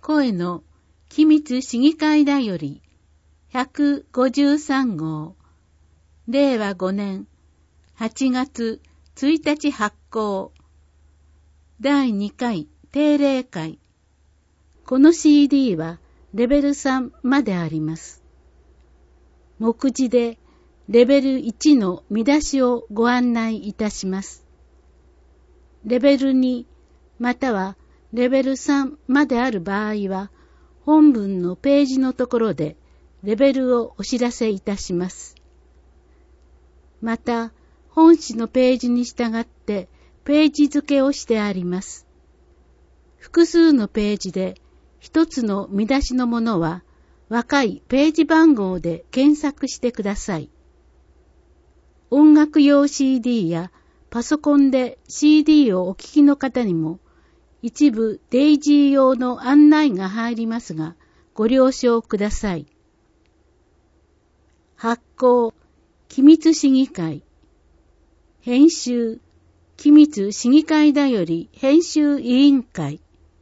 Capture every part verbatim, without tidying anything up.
声の機密市議会だよりひゃくごじゅうさん号、れいわごねんはちがつついたち発行、だいにかい定例会。この シーディー はレベルさんまであります。目次でレベルいちの見出しをご案内いたします。レベルにまたはレベルさんまである場合は、本文のページのところでレベルをお知らせいたします。また、本誌のページに従ってページ付けをしてあります。複数のページで一つの見出しのものは若いページ番号で検索してください。音楽用 シーディー やパソコンで シーディー をお聞きの方にも一部デイジー用の案内が入りますが、ご了承ください。発行、機密市議会。編集、機密市議会だより編集委員会。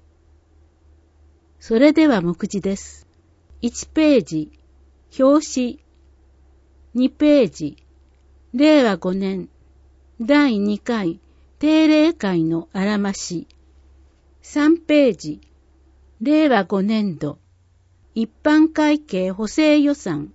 それでは目次です。いちページ、表紙。にページ、れいわごねんだいにかい定例会のあらまし。さんページ、れいわごねんど一般会計補正予算。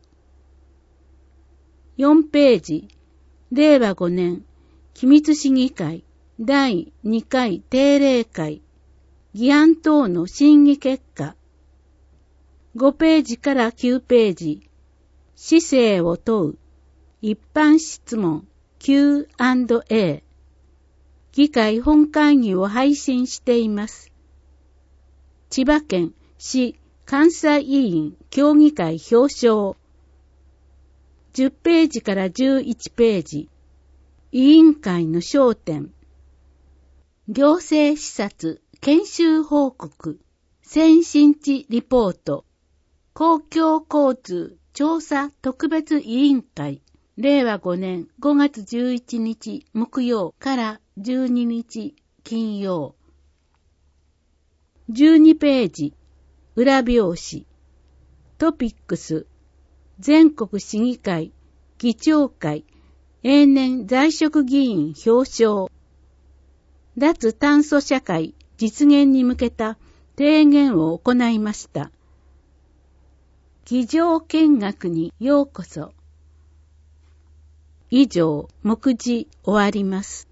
よんページ、れいわごねん機密市議会だいにかい定例会議案等の審議結果。ごページからきゅうページ、市政を問う一般質問 キューアンドエー。議会本会議を配信しています。千葉県市監査委員協議会表彰。じゅっページからじゅういちページ、委員会の焦点。行政視察研修報告、先進地リポート、公共交通調査特別委員会、れいわごねんごがつじゅういちにち木曜からじゅうににち金曜。じゅうにページ、裏表紙。トピックス、全国市議会、議長会、永年在職議員表彰。脱炭素社会実現に向けた提言を行いました。議場見学にようこそ。以上、目次終わります。